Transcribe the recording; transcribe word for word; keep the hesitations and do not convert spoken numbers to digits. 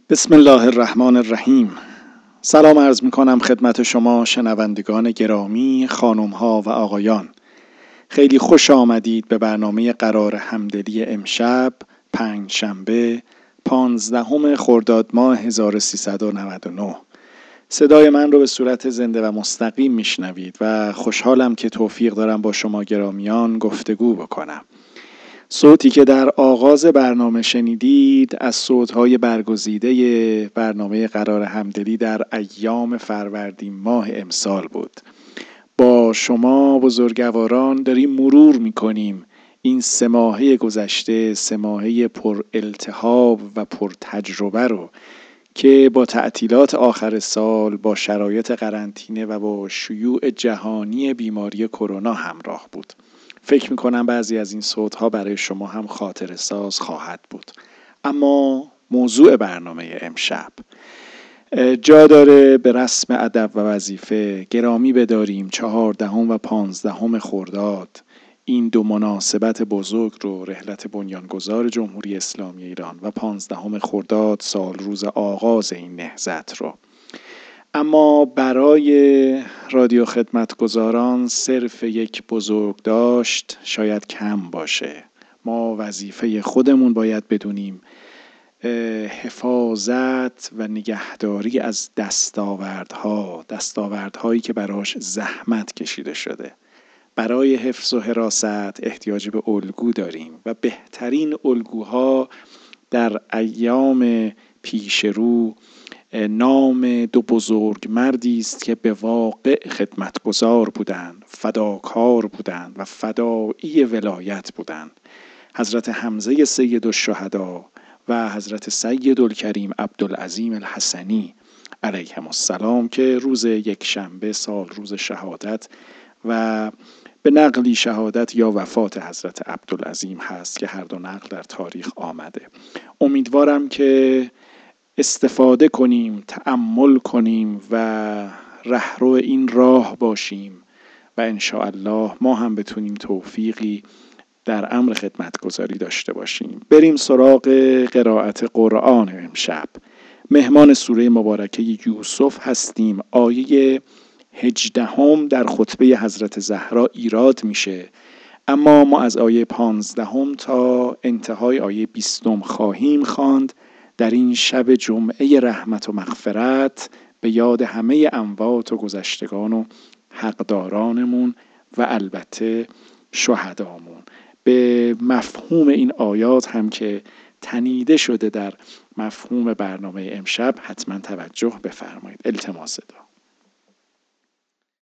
بسم الله الرحمن الرحیم. سلام عرض می کنم خدمت شما شنوندگان گرامی، خانم ها و آقایان. خیلی خوش آمدید به برنامه قرار همدلی امشب پنج شنبه پانزدهم خرداد ماه هزار و سیصد و نود و نه. صدای من رو به صورت زنده و مستقیم میشنوید و خوشحالم که توفیق دارم با شما گرامیان گفتگو بکنم. صوتی که در آغاز برنامه شنیدید از صوت‌های برگزیده برنامه قرار همدلی در ایام فروردین ماه امسال بود. با شما بزرگواران داریم مرور می‌کنیم این سه ماهه گذشته، سه ماهه پر التهاب و پر تجربه رو که با تعطیلات آخر سال، با شرایط قرنطینه و با شیوع جهانی بیماری کرونا همراه بود. فکر میکنم بعضی از این صوتها برای شما هم خاطره ساز خواهد بود. اما موضوع برنامه امشب جا داره به رسم ادب و وظیفه گرامی بداریم چهاردهم و پانزدهم خرداد، این دو مناسبت بزرگ رو، رحلت بنیانگذار جمهوری اسلامی ایران و پانزدهم خرداد سال روز آغاز این نهضت رو. اما برای رادیو خدمتگزاران صرف یک بزرگداشت شاید کم باشه. ما وظیفه خودمون باید بدونیم حفاظت و نگهداری از دستاوردها دستاوردهایی که براش زحمت کشیده شده. برای حفظ و حراست احتیاج به الگو داریم و بهترین الگوها در ایام پیش رو نام دو بزرگ مردی است که به واقع خدمتگزار بودند، فداکار بودند و فدایی ولایت بودند. حضرت حمزه سید الشهدا و حضرت سید الکریم عبدالعظیم الحسنی علیهم السلام که روز یک شنبه سال روز شهادت و به نقلی شهادت یا وفات حضرت عبدالعظیم هست که هر دو نقل در تاریخ آمده. امیدوارم که استفاده کنیم، تأمل کنیم و رهرو این راه باشیم و انشاءالله ما هم بتونیم توفیقی در امر خدمتگزاری داشته باشیم. بریم سراغ قرائت قرآن امشب. مهمان سوره مبارکه یوسف هستیم. آیه هجدهم در خطبه حضرت زهرا ایراد میشه، اما ما از آیه پانزدهم تا انتهای آیه بیستم خواهیم خواند. در این شب جمعه رحمت و مغفرت به یاد همه اموات و گذشتگان و حقدارانمون و البته شهدامون. به مفهوم این آیات هم که تنیده شده در مفهوم برنامه امشب حتما توجه بفرمایید. التماس دارم.